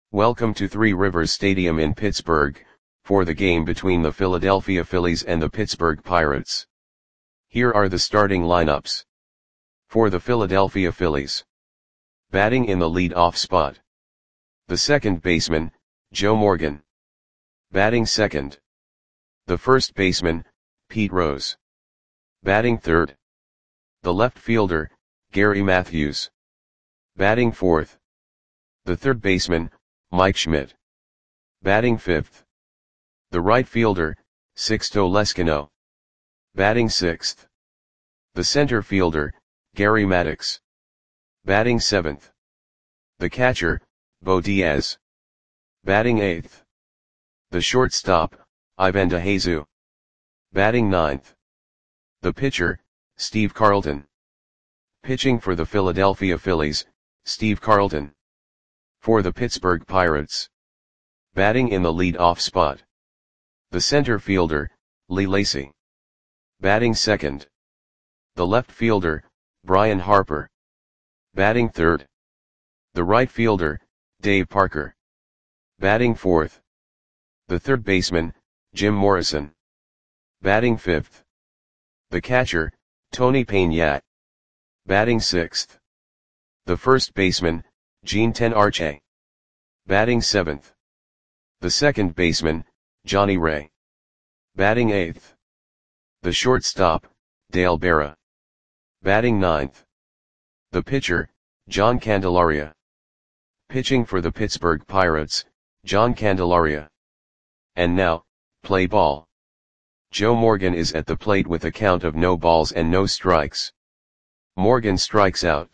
Welcome to Three Rivers Stadium in Pittsburgh, for the game between the Philadelphia Phillies and the Pittsburgh Pirates. Here are the starting lineups. For the Philadelphia Phillies. Batting in the lead-off spot. The second baseman, Joe Morgan. Batting second. The first baseman, Pete Rose. Batting third. The left fielder, Gary Matthews. Batting fourth. The third baseman, Mike Schmidt. Batting fifth. The right fielder, Sixto Leskino. Batting sixth. The center fielder, Gary Maddox. Batting seventh. The catcher, Bo Diaz. Batting eighth. The shortstop, Ivan DeJesu. Batting ninth. The pitcher, Steve Carlton. Pitching for the Philadelphia Phillies, Steve Carlton. For the Pittsburgh Pirates. Batting in the lead-off spot. The center fielder, Lee Lacy. Batting second. The left fielder, Brian Harper. Batting third. The right fielder, Dave Parker. Batting fourth. The third baseman, Jim Morrison. Batting fifth. The catcher, Tony Peña. Batting sixth. The first baseman, Gene Tenarche. Batting seventh. The second baseman, Johnny Ray. Batting eighth. The shortstop, Dale Berra. Batting ninth. The pitcher, John Candelaria. Pitching for the Pittsburgh Pirates, John Candelaria. And now, play ball. Joe Morgan is at the plate with a count of no balls and no strikes. Morgan strikes out.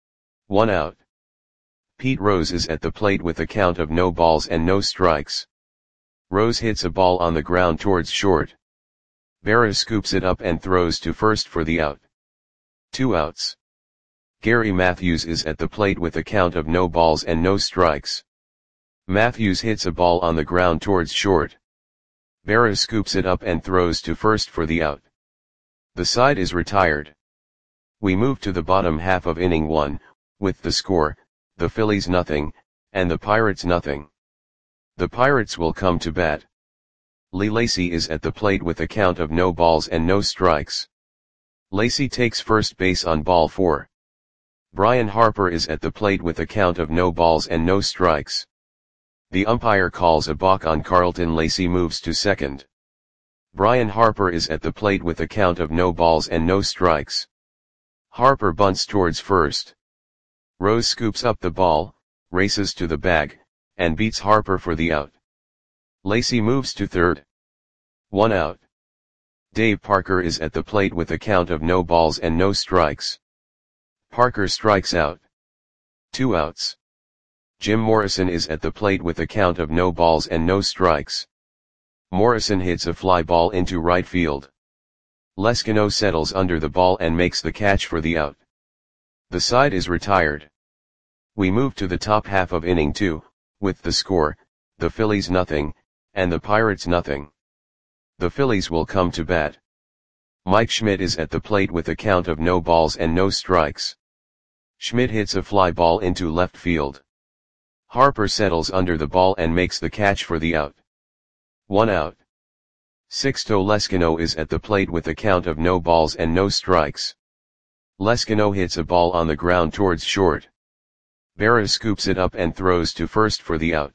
1 out. Pete Rose is at the plate with a count of no balls and no strikes. Rose hits a ball on the ground towards short. Berra scoops it up and throws to first for the out. 2 outs. Gary Matthews is at the plate with a count of no balls and no strikes. Matthews hits a ball on the ground towards short. Berra scoops it up and throws to first for the out. The side is retired. We move to the bottom half of inning 1, with the score, the Phillies nothing, and the Pirates nothing. The Pirates will come to bat. Lee Lacy is at the plate with a count of no balls and no strikes. Lacy takes first base on ball 4. Brian Harper is at the plate with a count of no balls and no strikes. The umpire calls a balk on Carlton. Lacy moves to second. Brian Harper is at the plate with a count of no balls and no strikes. Harper bunts towards first. Rose scoops up the ball, races to the bag, and beats Harper for the out. Lacy moves to third. 1 out. Dave Parker is at the plate with a count of no balls and no strikes. Parker strikes out. 2 outs. Jim Morrison is at the plate with a count of no balls and no strikes. Morrison hits a fly ball into right field. Leskino settles under the ball and makes the catch for the out. The side is retired. We move to the top half of inning 2, with the score, the Phillies nothing, and the Pirates nothing. The Phillies will come to bat. Mike Schmidt is at the plate with a count of no balls and no strikes. Schmidt hits a fly ball into left field. Harper settles under the ball and makes the catch for the out. 1 out. Sixto Leskino is at the plate with a count of no balls and no strikes. Leskino hits a ball on the ground towards short. Berra scoops it up and throws to first for the out.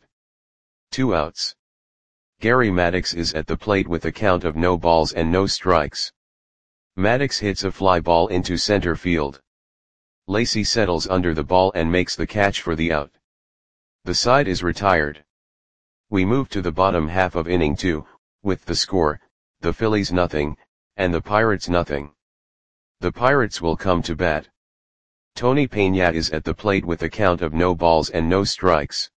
2 outs. Gary Maddox is at the plate with a count of no balls and no strikes. Maddox hits a fly ball into center field. Lacy settles under the ball and makes the catch for the out. The side is retired. We move to the bottom half of inning 2, with the score, the Phillies nothing, and the Pirates nothing. The Pirates will come to bat. Tony Peña is at the plate with a count of no balls and no strikes.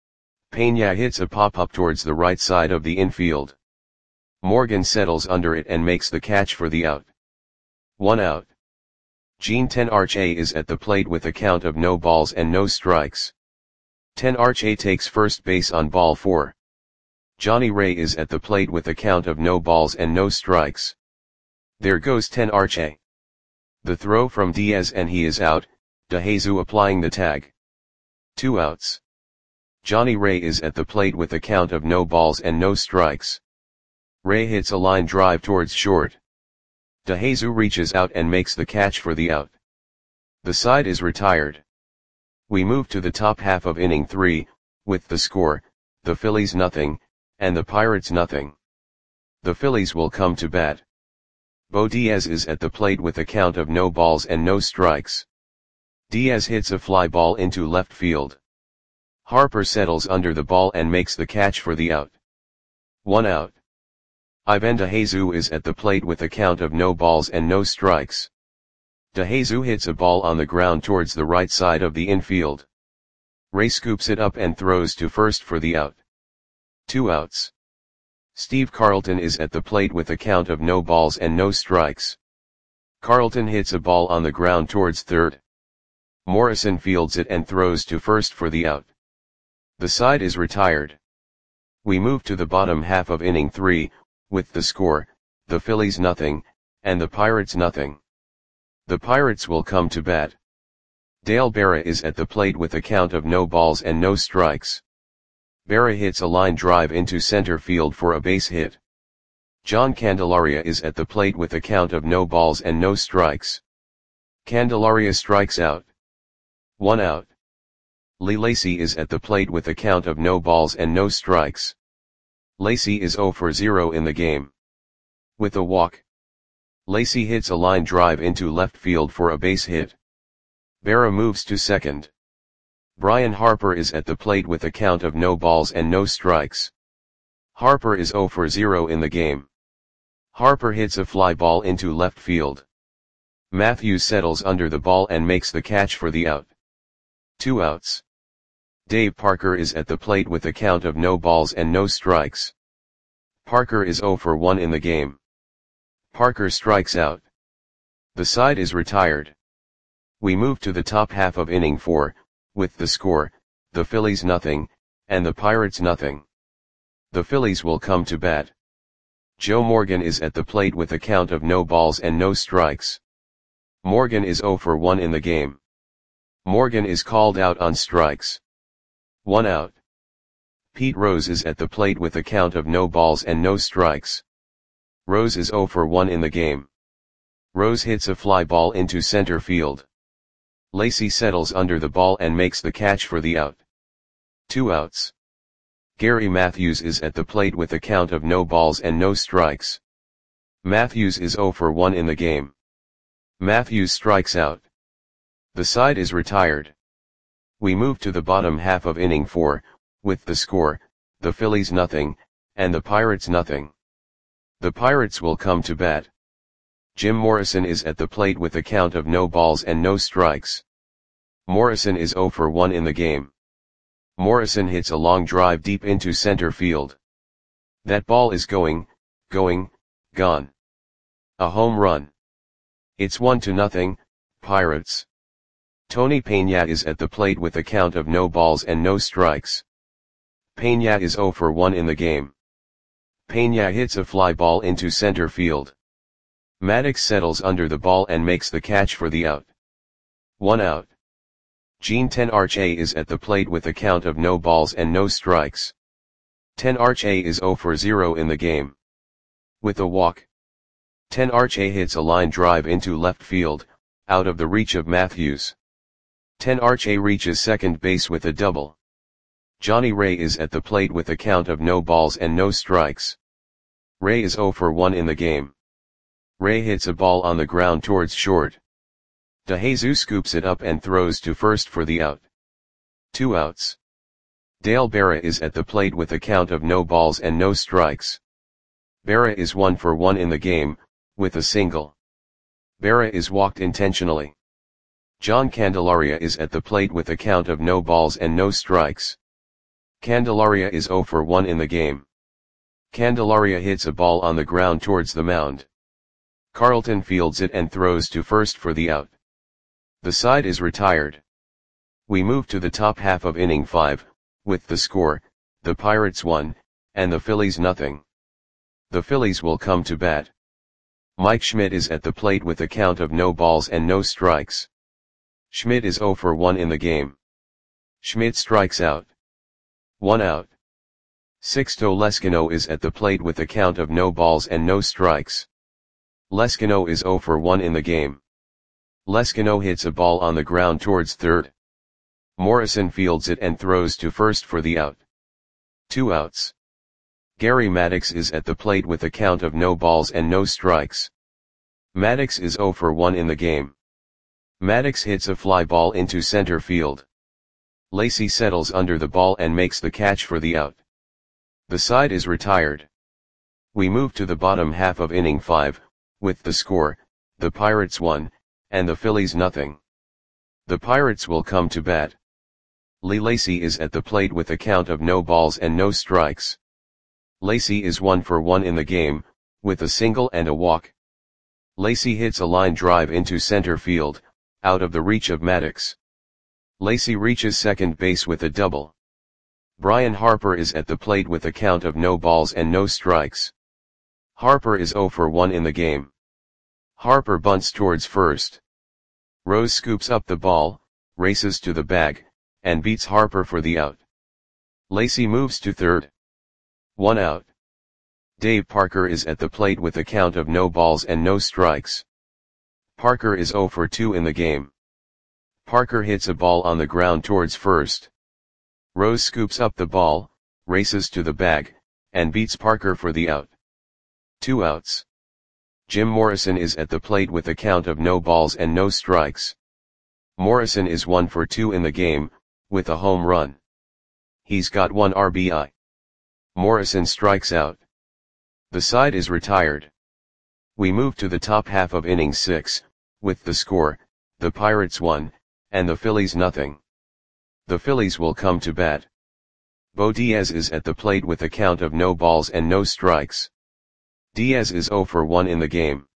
Peña hits a pop-up towards the right side of the infield. Morgan settles under it and makes the catch for the out. 1 out. Gene Tenarche is at the plate with a count of no balls and no strikes. Tenarche takes first base on ball 4. Johnny Ray is at the plate with a count of no balls and no strikes. There goes Tenarche. The throw from Diaz and he is out, DeJesu applying the tag. 2 outs. Johnny Ray is at the plate with a count of no balls and no strikes. Ray hits a line drive towards short. DeJesus reaches out and makes the catch for the out. The side is retired. We move to the top half of inning 3, with the score, the Phillies nothing, and the Pirates nothing. The Phillies will come to bat. Bo Diaz is at the plate with a count of no balls and no strikes. Diaz hits a fly ball into left field. Harper settles under the ball and makes the catch for the out. 1 out. Ivan DeJesus is at the plate with a count of no balls and no strikes. DeJesus hits a ball on the ground towards the right side of the infield. Ray scoops it up and throws to first for the out. 2 outs. Steve Carlton is at the plate with a count of no balls and no strikes. Carlton hits a ball on the ground towards third. Morrison fields it and throws to first for the out. The side is retired. We move to the bottom half of inning 3, with the score, the Phillies nothing, and the Pirates nothing. The Pirates will come to bat. Dale Berra is at the plate with a count of no balls and no strikes. Berra hits a line drive into center field for a base hit. John Candelaria is at the plate with a count of no balls and no strikes. Candelaria strikes out. 1 out. Lee Lacy is at the plate with a count of no balls and no strikes. Lacy is 0 for 0 in the game. With a walk. Lacy hits a line drive into left field for a base hit. Berra moves to second. Brian Harper is at the plate with a count of no balls and no strikes. Harper is 0 for 0 in the game. Harper hits a fly ball into left field. Matthews settles under the ball and makes the catch for the out. 2 outs. Dave Parker is at the plate with a count of no balls and no strikes. Parker is 0 for 1 in the game. Parker strikes out. The side is retired. We move to the top half of inning 4, with the score, the Phillies nothing, and the Pirates nothing. The Phillies will come to bat. Joe Morgan is at the plate with a count of no balls and no strikes. Morgan is 0 for 1 in the game. Morgan is called out on strikes. 1 out. Pete Rose is at the plate with a count of no balls and no strikes. Rose is 0 for 1 in the game. Rose hits a fly ball into center field. Lacy settles under the ball and makes the catch for the out. 2 outs. Gary Matthews is at the plate with a count of no balls and no strikes. Matthews is 0 for 1 in the game. Matthews strikes out. The side is retired. We move to the bottom half of inning 4, with the score, the Phillies nothing, and the Pirates nothing. The Pirates will come to bat. Jim Morrison is at the plate with a count of no balls and no strikes. Morrison is 0 for 1 in the game. Morrison hits a long drive deep into center field. That ball is gone. A home run. It's 1-0, Pirates. Tony Peña is at the plate with a count of no balls and no strikes. Peña is 0 for 1 in the game. Peña hits a fly ball into center field. Maddox settles under the ball and makes the catch for the out. 1 out. Gene Tenarche is at the plate with a count of no balls and no strikes. Tenarche is 0 for 0 in the game. With a walk. Tenarche hits a line drive into left field, out of the reach of Matthews. Tenarche reaches second base with a double. Johnny Ray is at the plate with a count of no balls and no strikes. Ray is 0 for 1 in the game. Ray hits a ball on the ground towards short. DeJesus scoops it up and throws to first for the out. 2 outs. Dale Berra is at the plate with a count of no balls and no strikes. Berra is 1 for 1 in the game, with a single. Berra is walked intentionally. John Candelaria is at the plate with a count of no balls and no strikes. Candelaria is 0 for 1 in the game. Candelaria hits a ball on the ground towards the mound. Carlton fields it and throws to first for the out. The side is retired. We move to the top half of inning 5, with the score, the Pirates 1, and the Phillies nothing. The Phillies will come to bat. Mike Schmidt is at the plate with a count of no balls and no strikes. Schmidt is 0 for 1 in the game. Schmidt strikes out. 1 out. Sixto Lescano is at the plate with a count of no balls and no strikes. Lescano is 0 for 1 in the game. Lescano hits a ball on the ground towards third. Morrison fields it and throws to first for the out. 2 outs. Gary Maddox is at the plate with a count of no balls and no strikes. Maddox is 0 for 1 in the game. Maddox hits a fly ball into center field. Lacy settles under the ball and makes the catch for the out. The side is retired. We move to the bottom half of inning 5, with the score, the Pirates 1, and the Phillies nothing. The Pirates will come to bat. Lee Lacy is at the plate with a count of no balls and no strikes. Lacy is 1 for 1 in the game, with a single and a walk. Lacy hits a line drive into center field, out of the reach of Maddox. Lacy reaches second base with a double. Brian Harper is at the plate with a count of no balls and no strikes. Harper is 0 for 1 in the game. Harper bunts towards first. Rose scoops up the ball, races to the bag, and beats Harper for the out. Lacy moves to third. 1 out. Dave Parker is at the plate with a count of no balls and no strikes. Parker is 0 for 2 in the game. Parker hits a ball on the ground towards first. Rose scoops up the ball, races to the bag, and beats Parker for the out. 2 outs. Jim Morrison is at the plate with a count of no balls and no strikes. Morrison is 1 for 2 in the game, with a home run. He's got 1 RBI. Morrison strikes out. The side is retired. We move to the top half of inning 6, with the score, the Pirates 1, and the Phillies nothing. The Phillies will come to bat. Bo Diaz is at the plate with a count of no balls and no strikes. Diaz is 0 for 1 in the game.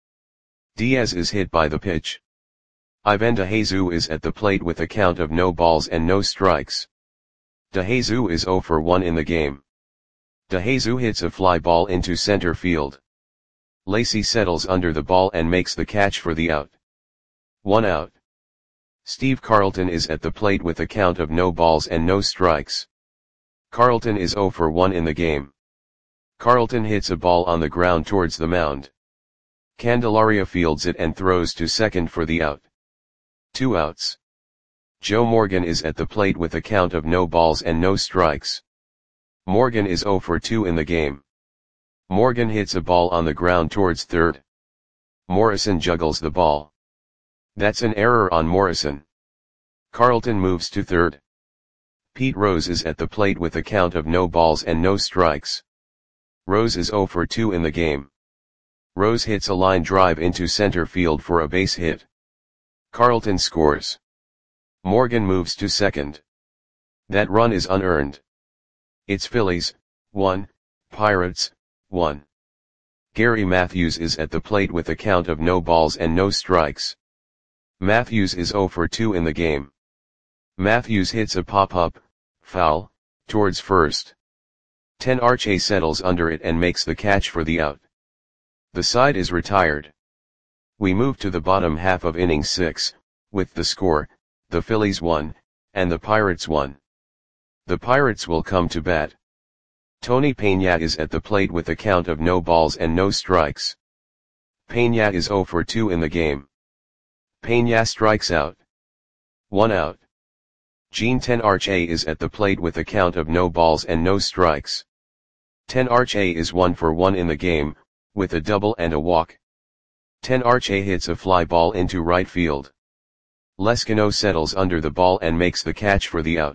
Diaz is hit by the pitch. Ivan DeJesus is at the plate with a count of no balls and no strikes. DeJesus is 0 for 1 in the game. DeJesus hits a fly ball into center field. Lacy settles under the ball and makes the catch for the out. 1 out. Steve Carlton is at the plate with a count of no balls and no strikes. Carlton is 0 for 1 in the game. Carlton hits a ball on the ground towards the mound. Candelaria fields it and throws to second for the out. 2 outs. Joe Morgan is at the plate with a count of no balls and no strikes. Morgan is 0 for 2 in the game. Morgan hits a ball on the ground towards third. Morrison juggles the ball. That's an error on Morrison. Carlton moves to third. Pete Rose is at the plate with a count of no balls and no strikes. Rose is 0 for 2 in the game. Rose hits a line drive into center field for a base hit. Carlton scores. Morgan moves to second. That run is unearned. It's Phillies, 1, Pirates, 1. Gary Matthews is at the plate with a count of no balls and no strikes. Matthews is 0 for 2 in the game. Matthews hits a pop-up, foul, towards first. Ten Arche settles under it and makes the catch for the out. The side is retired. We move to the bottom half of inning 6, with the score, the Phillies 1, and the Pirates 1. The Pirates will come to bat. Tony Peña is at the plate with a count of no balls and no strikes. Peña is 0 for 2 in the game. Peña strikes out. 1 out. Gene Tenarche is at the plate with a count of no balls and no strikes. Tenarche is 1 for 1 in the game, with a double and a walk. Tenarche hits a fly ball into right field. Lescano settles under the ball and makes the catch for the out.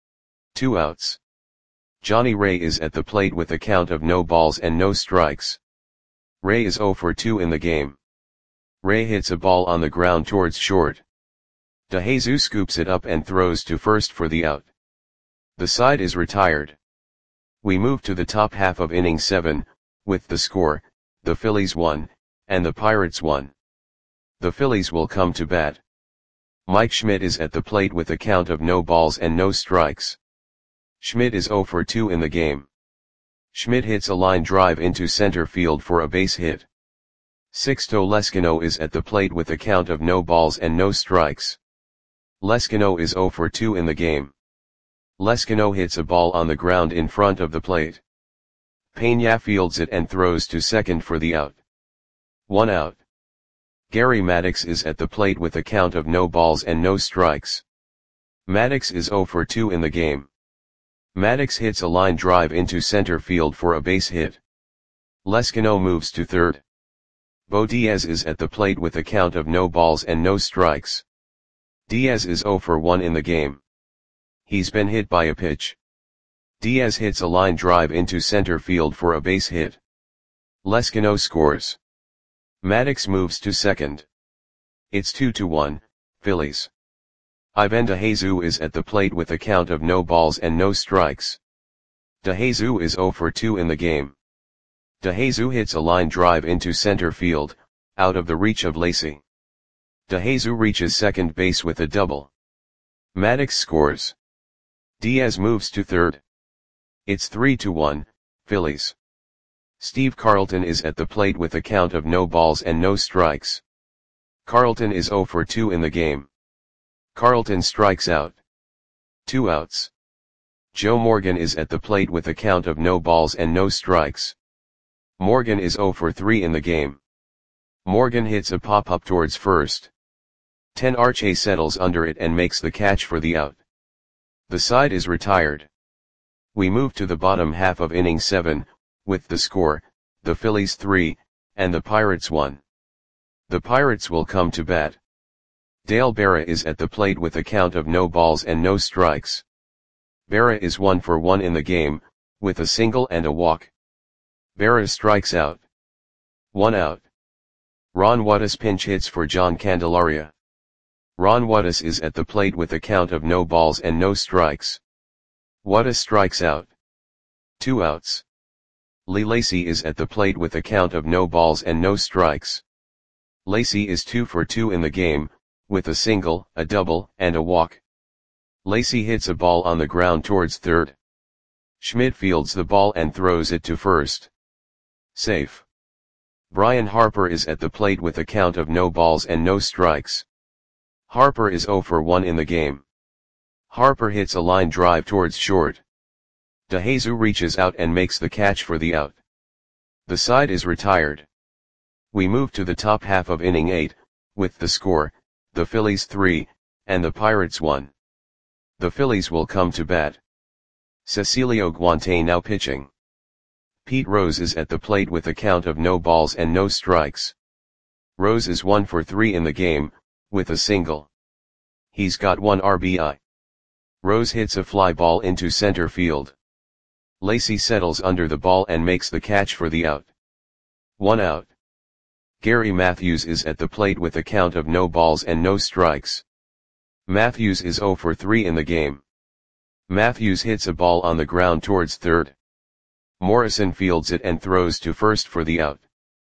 2 outs. Johnny Ray is at the plate with a count of no balls and no strikes. Ray is 0 for 2 in the game. Ray hits a ball on the ground towards short. DeJesus scoops it up and throws to first for the out. The side is retired. We move to the top half of inning 7, with the score, the Phillies 1, and the Pirates 1. The Phillies will come to bat. Mike Schmidt is at the plate with a count of no balls and no strikes. Schmidt is 0 for 2 in the game. Schmidt hits a line drive into center field for a base hit. Sixto Lescano is at the plate with a count of no balls and no strikes. Lescano is 0 for 2 in the game. Lescano hits a ball on the ground in front of the plate. Peña fields it and throws to second for the out. 1 out. Gary Maddox is at the plate with a count of no balls and no strikes. Maddox is 0 for 2 in the game. Maddox hits a line drive into center field for a base hit. Lescano moves to third. Bo Diaz is at the plate with a count of no balls and no strikes. Diaz is 0 for 1 in the game. He's been hit by a pitch. Diaz hits a line drive into center field for a base hit. Lescano scores. Maddox moves to second. It's 2-1, Phillies. Ivan DeJesus is at the plate with a count of no balls and no strikes. DeJesus is 0 for 2 in the game. DeJesus hits a line drive into center field, out of the reach of Lacy. DeJesus reaches second base with a double. Maddox scores. Diaz moves to third. It's 3-1, Phillies. Steve Carlton is at the plate with a count of no balls and no strikes. Carlton is 0 for 2 in the game. Carlton strikes out. 2 outs. Joe Morgan is at the plate with a count of no balls and no strikes. Morgan is 0 for 3 in the game. Morgan hits a pop-up towards first. Ten Arce settles under it and makes the catch for the out. The side is retired. We move to the bottom half of inning 7, with the score, the Phillies 3, and the Pirates 1. The Pirates will come to bat. Dale Berra is at the plate with a count of no balls and no strikes. Berra is 1 for 1 in the game, with a single and a walk. Berra strikes out. 1 out. Ron Wattis pinch hits for John Candelaria. Ron Wattis is at the plate with a count of no balls and no strikes. Wattis strikes out. 2 outs. Lee Lacy is at the plate with a count of no balls and no strikes. Lacy is 2 for 2 in the game, with a single, a double, and a walk. Lacy hits a ball on the ground towards third. Schmidt fields the ball and throws it to first. Safe. Brian Harper is at the plate with a count of no balls and no strikes. Harper is 0 for 1 in the game. Harper hits a line drive towards short. DeJesus reaches out and makes the catch for the out. The side is retired. We move to the top half of inning 8, with the score, the Phillies 3, and the Pirates 1. The Phillies will come to bat. Cecilio Guante now pitching. Pete Rose is at the plate with a count of no balls and no strikes. Rose is 1 for 3 in the game, with a single. He's got 1 RBI. Rose hits a fly ball into center field. Lacy settles under the ball and makes the catch for the out. 1 out. Gary Matthews is at the plate with a count of no balls and no strikes. Matthews is 0 for 3 in the game. Matthews hits a ball on the ground towards third. Morrison fields it and throws to first for the out.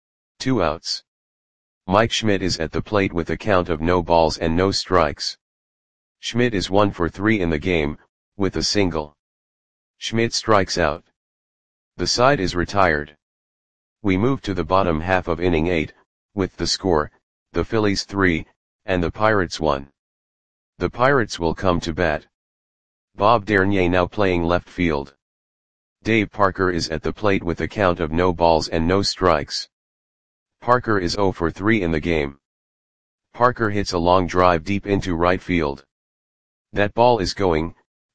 2 outs. Mike Schmidt is at the plate with a count of no balls and no strikes. Schmidt is 1 for 3 in the game, with a single. Schmidt strikes out. The side is retired. We move to the bottom half of inning 8, with the score, the Phillies 3, and the Pirates 1. The Pirates will come to bat. Bob Dernier now playing left field. Dave Parker is at the plate with a count of no balls and no strikes. Parker is 0 for 3 in the game. Parker hits a long drive deep into right field. That ball is going,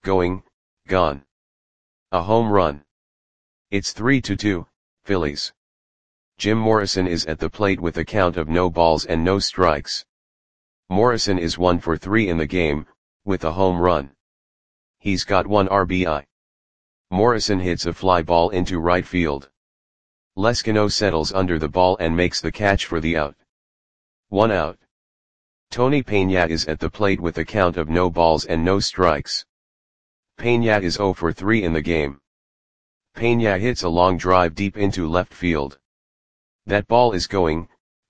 gone. A home run. It's 3-2, Phillies. Jim Morrison is at the plate with a count of no balls and no strikes. Morrison is 1 for 3 in the game, with a home run. He's got 1 RBI. Morrison hits a fly ball into right field. Lescano settles under the ball and makes the catch for the out. 1 out. Tony Peña is at the plate with a count of no balls and no strikes. Peña is 0 for 3 in the game. Peña hits a long drive deep into left field. That ball is going,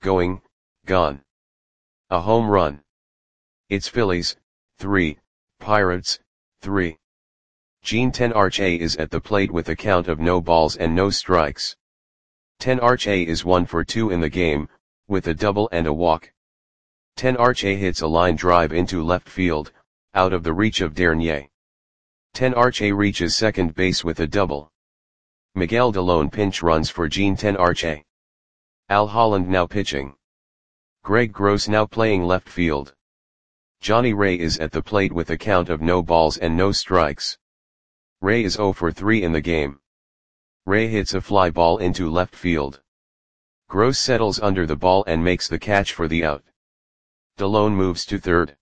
gone. A home run. It's Phillies, 3, Pirates, 3. Gene Ten Arce is at the plate with a count of no balls and no strikes. Ten Arce is 1 for 2 in the game, with a double and a walk. Ten Arce hits a line drive into left field, out of the reach of Dernier. Tenarche reaches second base with a double. Miguel Delone pinch runs for Jean Tenarche. Al Holland now pitching. Greg Gross now playing left field. Johnny Ray is at the plate with a count of no balls and no strikes. Ray is 0 for 3 in the game. Ray hits a fly ball into left field. Gross settles under the ball and makes the catch for the out. Delone moves to third.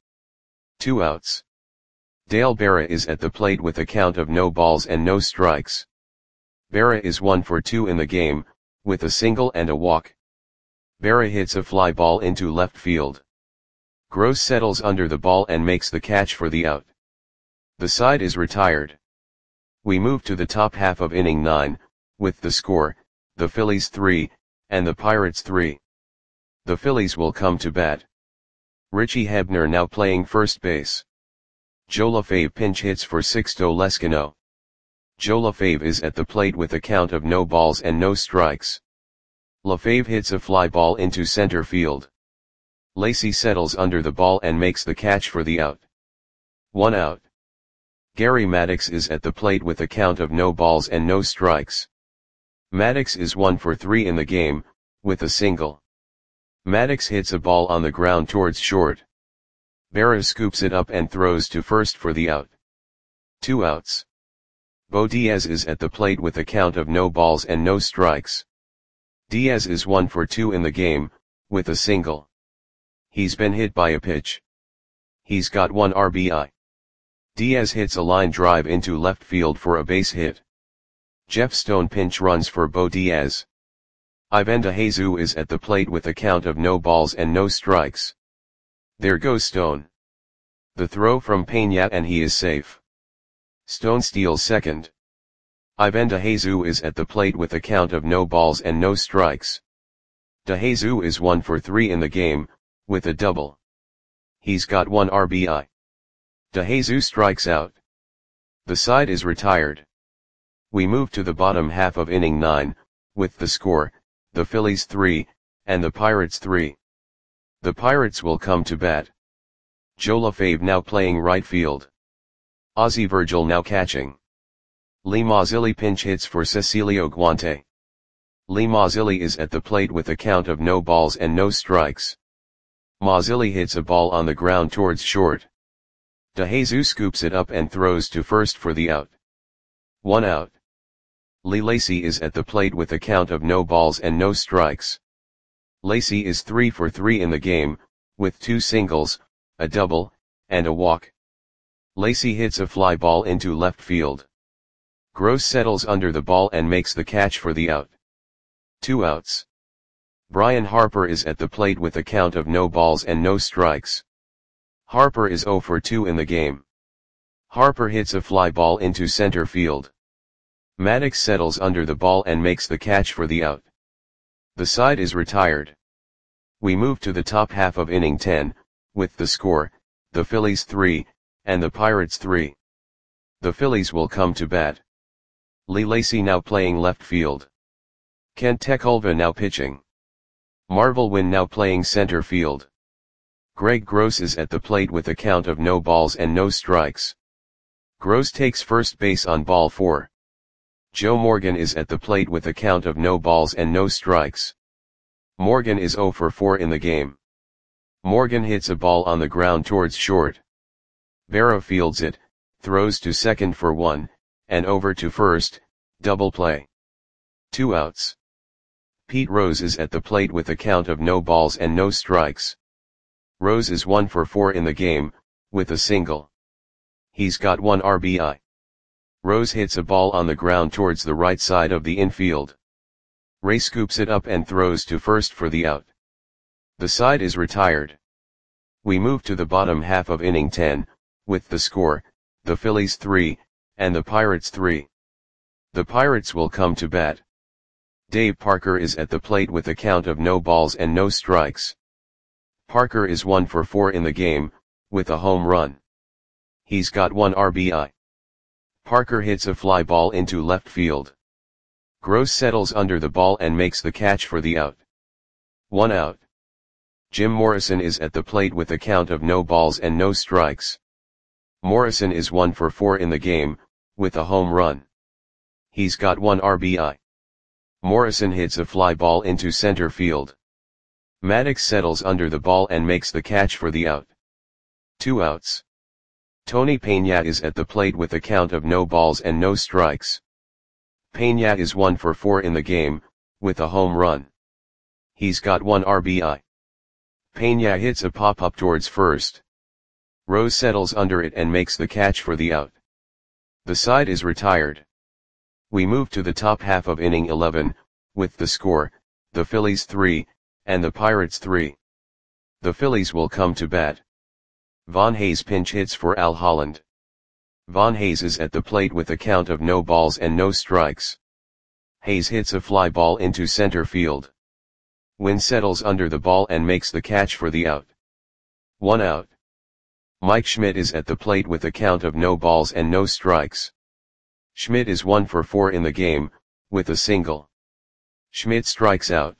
2 outs. Dale Berra is at the plate with a count of no balls and no strikes. Berra is 1 for 2 in the game, with a single and a walk. Berra hits a fly ball into left field. Gross settles under the ball and makes the catch for the out. The side is retired. We move to the top half of inning 9, with the score, the Phillies 3, and the Pirates 3. The Phillies will come to bat. Richie Hebner now playing first base. Joe LaFave pinch hits for Sixto Lescano. Joe LaFave is at the plate with a count of no balls and no strikes. LaFave hits a fly ball into center field. Lacy settles under the ball and makes the catch for the out. 1 out. Gary Maddox is at the plate with a count of no balls and no strikes. Maddox is 1 for 3 in the game, with a single. Maddox hits a ball on the ground towards short. Berra scoops it up and throws to first for the out. 2 outs. Bo Diaz is at the plate with a count of no balls and no strikes. Diaz is 1 for 2 in the game, with a single. He's been hit by a pitch. He's got 1 RBI. Diaz hits a line drive into left field for a base hit. Jeff Stone pinch runs for Bo Diaz. Ivan DeJesus is at the plate with a count of no balls and no strikes. There goes Stone. The throw from Peña and he is safe. Stone steals second. Ivan DeJesus is at the plate with a count of no balls and no strikes. DeJesus is 1 for 3 in the game, with a double. He's got 1 RBI. DeJesus strikes out. The side is retired. We move to the bottom half of inning 9, with the score, the Phillies 3, and the Pirates 3. The Pirates will come to bat. Joe LaFave now playing right field. Ozzie Virgil now catching. Lee Mazzilli pinch hits for Cecilio Guante. Lee Mazzilli is at the plate with a count of no balls and no strikes. Mazzilli hits a ball on the ground towards short. DeJesus scoops it up and throws to first for the out. 1 out. Lee Lacy is at the plate with a count of no balls and no strikes. Lacy is 3 for 3 in the game, with 2 singles, a double, and a walk. Lacy hits a fly ball into left field. Gross settles under the ball and makes the catch for the out. 2 outs. Brian Harper is at the plate with a count of no balls and no strikes. Harper is 0 for 2 in the game. Harper hits a fly ball into center field. Maddox settles under the ball and makes the catch for the out. The side is retired. We move to the top half of inning 10, with the score, the Phillies 3, and the Pirates 3. The Phillies will come to bat. Lee Lacy now playing left field. Kent Tekulve now pitching. Marvel Wynn now playing center field. Greg Gross is at the plate with a count of no balls and no strikes. Gross takes first base on ball 4. Joe Morgan is at the plate with a count of no balls and no strikes. Morgan is 0 for 4 in the game. Morgan hits a ball on the ground towards short. Berra fields it, throws to second for 1, and over to first, double play. 2 outs. Pete Rose is at the plate with a count of no balls and no strikes. Rose is 1 for 4 in the game, with a single. He's got 1 RBI. Rose hits a ball on the ground towards the right side of the infield. Ray scoops it up and throws to first for the out. The side is retired. We move to the bottom half of inning 10, with the score, the Phillies 3, and the Pirates 3. The Pirates will come to bat. Dave Parker is at the plate with a count of no balls and no strikes. Parker is 1 for 4 in the game, with a home run. He's got 1 RBI. Parker hits a fly ball into left field. Gross settles under the ball and makes the catch for the out. 1 out. Jim Morrison is at the plate with a count of no balls and no strikes. Morrison is 1 for 4 in the game, with a home run. He's got 1 RBI. Morrison hits a fly ball into center field. Maddox settles under the ball and makes the catch for the out. 2 outs. Tony Peña is at the plate with a count of no balls and no strikes. Peña is 1 for 4 in the game, with a home run. He's got 1 RBI. Peña hits a pop-up towards first. Rose settles under it and makes the catch for the out. The side is retired. We move to the top half of inning 11, with the score, the Phillies 3, and the Pirates 3. The Phillies will come to bat. Von Hayes pinch hits for Al Holland. Von Hayes is at the plate with a count of no balls and no strikes. Hayes hits a fly ball into center field. Wynn settles under the ball and makes the catch for the out. 1 out. Mike Schmidt is at the plate with a count of no balls and no strikes. Schmidt is 1 for 4 in the game, with a single. Schmidt strikes out.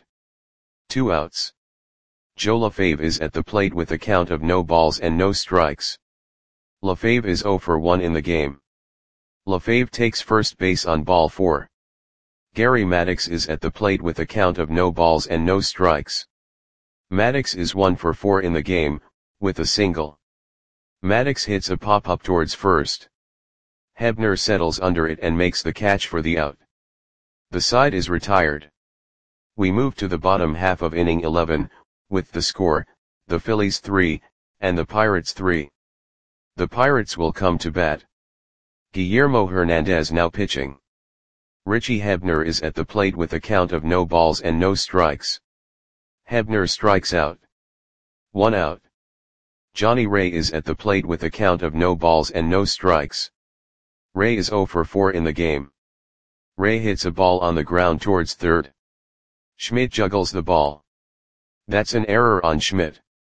2 outs. Joe LaFave is at the plate with a count of no balls and no strikes. LaFave is 0 for 1 in the game. LaFave takes first base on ball 4. Gary Maddox is at the plate with a count of no balls and no strikes. Maddox is 1 for 4 in the game, with a single. Maddox hits a pop-up towards first. Hebner settles under it and makes the catch for the out. The side is retired. We move to the bottom half of inning 11, with the score, the Phillies 3, and the Pirates 3. The Pirates will come to bat. Guillermo Hernandez now pitching. Richie Hebner is at the plate with a count of no balls and no strikes. Hebner strikes out. 1 out. Johnny Ray is at the plate with a count of no balls and no strikes. Ray is 0 for 4 in the game. Ray hits a ball on the ground towards third. Schmidt juggles the ball. That's an error on Schmidt.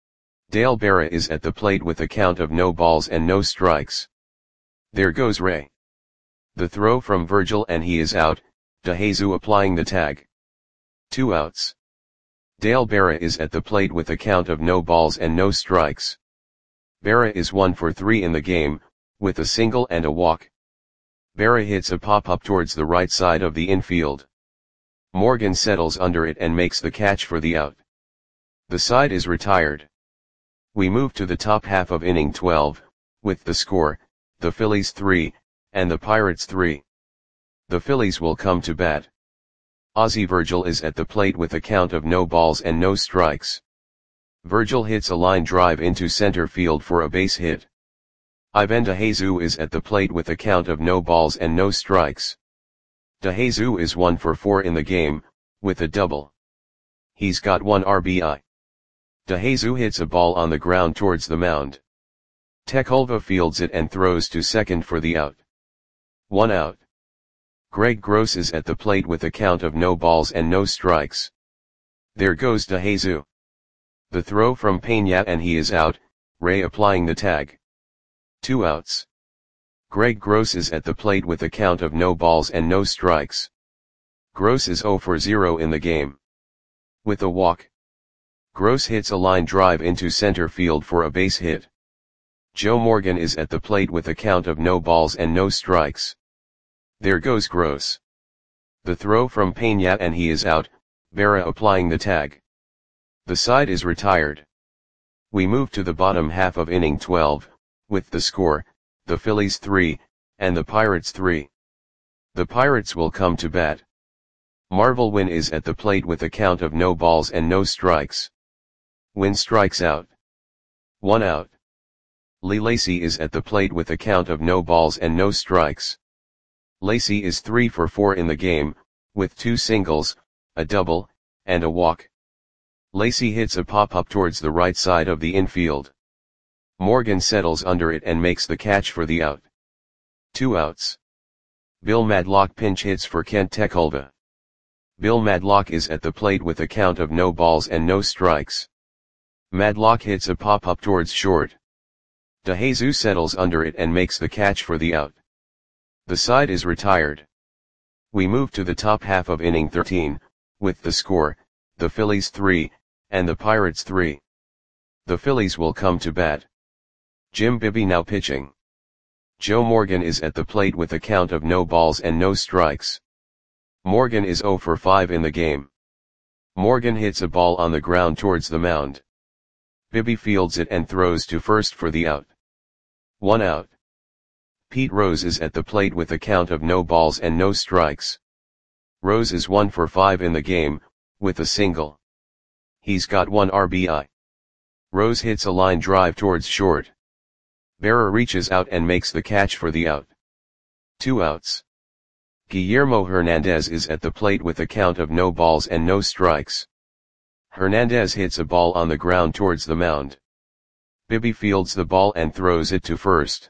Dale Berra is at the plate with a count of no balls and no strikes. There goes Ray. The throw from Virgil and he is out, DeJesus applying the tag. 2 outs. Dale Berra is at the plate with a count of no balls and no strikes. Berra is 1 for 3 in the game, with a single and a walk. Berra hits a pop-up towards the right side of the infield. Morgan settles under it and makes the catch for the out. The side is retired. We move to the top half of inning 12, with the score, the Phillies 3, and the Pirates 3. The Phillies will come to bat. Ozzie Virgil is at the plate with a count of no balls and no strikes. Virgil hits a line drive into center field for a base hit. Ivan DeJesus is at the plate with a count of no balls and no strikes. DeJesus is 1 for 4 in the game, with a double. He's got 1 RBI. DeJesus hits a ball on the ground towards the mound. Tekulve fields it and throws to second for the out. 1 out. Greg Gross is at the plate with a count of no balls and no strikes. There goes DeJesus. The throw from Peña and he is out, Ray applying the tag. 2 outs. Greg Gross is at the plate with a count of no balls and no strikes. Gross is 0 for 0 in the game. With a walk. Gross hits a line drive into center field for a base hit. Joe Morgan is at the plate with a count of no balls and no strikes. There goes Gross. The throw from Peña and he is out, Berra applying the tag. The side is retired. We move to the bottom half of inning 12, with the score, the Phillies 3, and the Pirates 3. The Pirates will come to bat. Marvel Wynn is at the plate with a count of no balls and no strikes. Wynn strikes out. 1 out. Lee Lacy is at the plate with a count of no balls and no strikes. Lacy is 3 for 4 in the game, with 2 singles, a double, and a walk. Lacy hits a pop-up towards the right side of the infield. Morgan settles under it and makes the catch for the out. 2 outs. Bill Madlock pinch hits for Kent Tekulve. Bill Madlock is at the plate with a count of no balls and no strikes. Madlock hits a pop-up towards short. DeJesus settles under it and makes the catch for the out. The side is retired. We move to the top half of inning 13, with the score, the Phillies 3, and the Pirates 3. The Phillies will come to bat. Jim Bibby now pitching. Joe Morgan is at the plate with a count of no balls and no strikes. Morgan is 0 for 5 in the game. Morgan hits a ball on the ground towards the mound. Bibby fields it and throws to first for the out. 1 out. Pete Rose is at the plate with a count of no balls and no strikes. Rose is 1 for 5 in the game, with a single. He's got 1 RBI. Rose hits a line drive towards short. Berra reaches out and makes the catch for the out. 2 outs. Guillermo Hernandez is at the plate with a count of no balls and no strikes. Hernandez hits a ball on the ground towards the mound. Bibby fields the ball and throws it to first.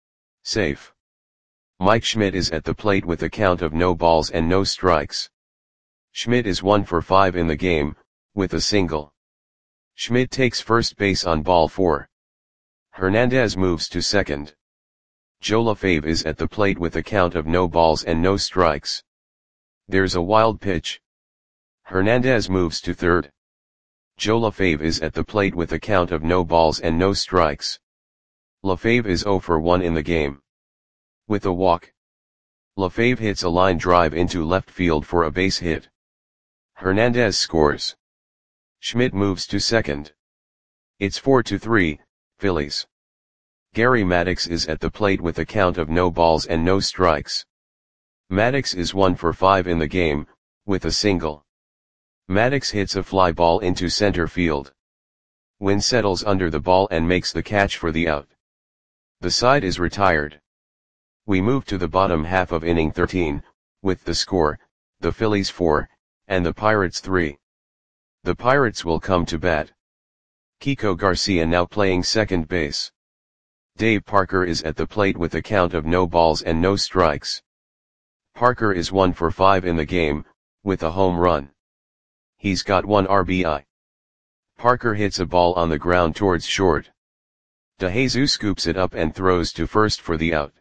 Safe. Mike Schmidt is at the plate with a count of no balls and no strikes. Schmidt is 1 for 5 in the game, with a single. Schmidt takes first base on ball 4. Hernandez moves to second. Joe LaFave is at the plate with a count of no balls and no strikes. There's a wild pitch. Hernandez moves to third. Joe LaFave is at the plate with a count of no balls and no strikes. LaFave is 0 for 1 in the game. With a walk. LaFave hits a line drive into left field for a base hit. Hernandez scores. Schmidt moves to second. It's 4-3, Phillies. Gary Maddox is at the plate with a count of no balls and no strikes. Maddox is 1 for 5 in the game, with a single. Maddox hits a fly ball into center field. Wynn settles under the ball and makes the catch for the out. The side is retired. We move to the bottom half of inning 13, with the score, the Phillies 4, and the Pirates 3. The Pirates will come to bat. Kiko Garcia now playing second base. Dave Parker is at the plate with a count of no balls and no strikes. Parker is 1 for 5 in the game, with a home run. He's got 1 RBI. Parker hits a ball on the ground towards short. DeJesus scoops it up and throws to first for the out.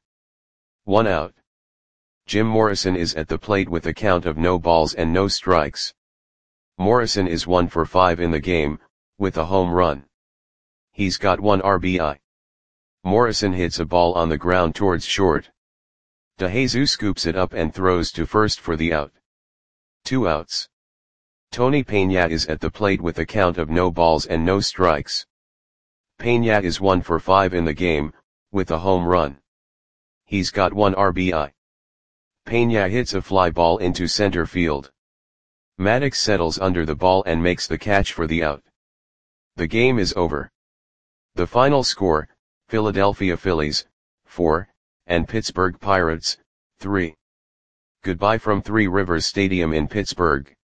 1 out. Jim Morrison is at the plate with a count of no balls and no strikes. Morrison is 1 for 5 in the game, with a home run. He's got 1 RBI. Morrison hits a ball on the ground towards short. DeJesus scoops it up and throws to first for the out. 2 outs. Tony Peña is at the plate with a count of no balls and no strikes. Peña is 1 for 5 in the game, with a home run. He's got 1 RBI. Peña hits a fly ball into center field. Maddox settles under the ball and makes the catch for the out. The game is over. The final score, Philadelphia Phillies, 4, and Pittsburgh Pirates, 3. Goodbye from Three Rivers Stadium in Pittsburgh.